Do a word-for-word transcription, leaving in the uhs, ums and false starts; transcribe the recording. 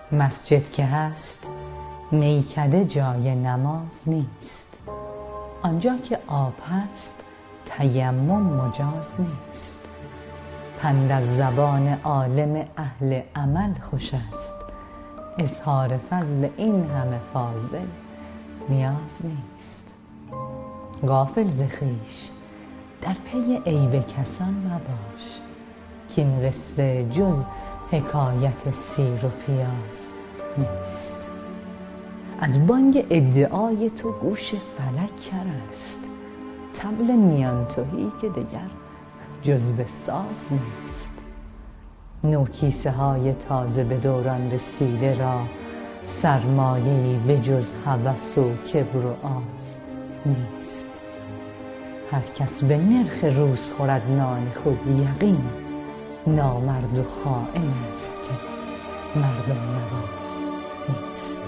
مسجد که هست میکده جای نماز نیست، آنجا که آب هست تیمم مجاز نیست. پند از زبان عالم اهل عمل خوش است، اظهار فضل این همه فاضل نیاز نیست. غافل ز خویش در پی عیب کسان مباش، کاین قصه جز حکایت سیر و پیاز نیست. از بانگ ادعای تو گوش فلک کر است، طبل میان تهی که دگر جزو ساز نیست. نوکیسه های تازه به دوران رسیده را سرمایه‌ای به جز هوس و کبر و آز نیست. هر کس به نرخ روز خورد نان خود یقین، نامرد و خائن است که مردم نواز نیست.